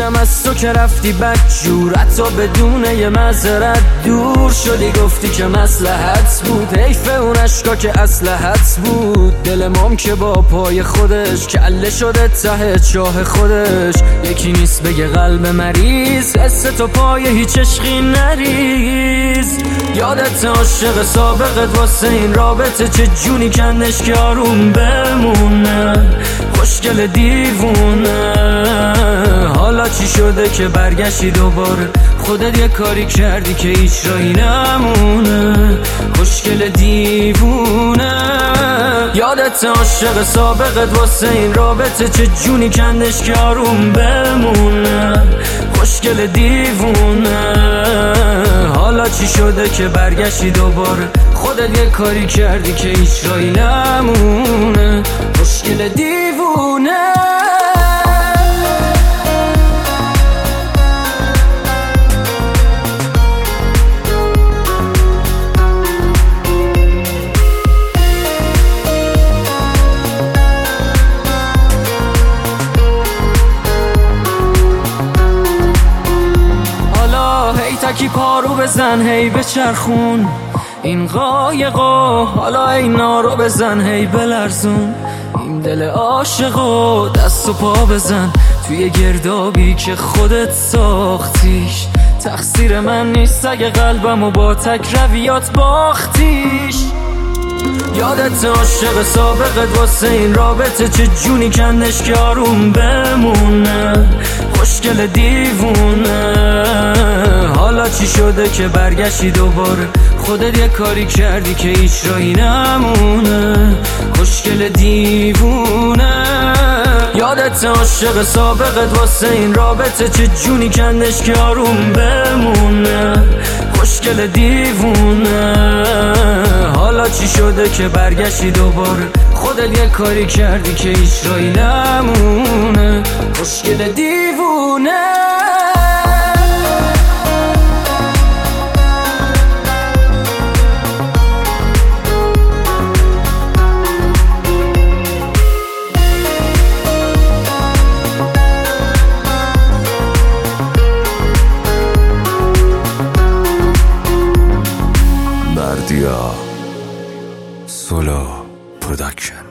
دیدم از تو که رفتی بدجور، حتی بدون یه معذرت دور شدی، گفتی که مصلحت بود. حیف اون عشقا که اسلحت بود. دل مام که با پای خودش کله شده ته چاه خودش. یکی نیست بگه قلب مریض حس تو پای هیچ عشقی نریز. یادت عاشق سابقت واسه این رابطه چه جونی کندش که آروم بمونه. خوشگل دیوونه حالا چی شده که برگشتی دوباره؟ خودت یه کاری کردی که هیچ راهی نمونه. خوشگل دیوونه یادت عاشق سابقت واسه این رابطه چه جونی کندش که آروم بمونه. خوشگل دیوونه حالا چی شده که برگشتی دوباره؟ خودت یه کاری کردی که هیچ راهی نمونه. خوشگل دیوونه تکی پارو بزن هی بچرخون این قایقو، حالا اینا رو بزن هی بلرزون این دل عاشقو. دست و پا بزن توی گردابی که خودت ساختیش. تقصیر من نیست اگه قلبمو با تک رویات باختیش. یادت عاشق سابقت واسه این رابطه چه جونی کندش که آروم بمونه. خوشگل دیوونه حالا چی شده که برگشتی دوباره؟ خودت یه کاری کردی که هیچ راهی نمونه. خوشگل دیوونه یادت عاشق سابقت واسه این رابطه چه جونی کندش که آروم بمونه. خوشگل دیوونه حالا چی شده که برگشتی دوباره؟ خودت یه کاری کردی که هیچ راهی نمونه. خوشگل دیوونه Bardia Solo Production.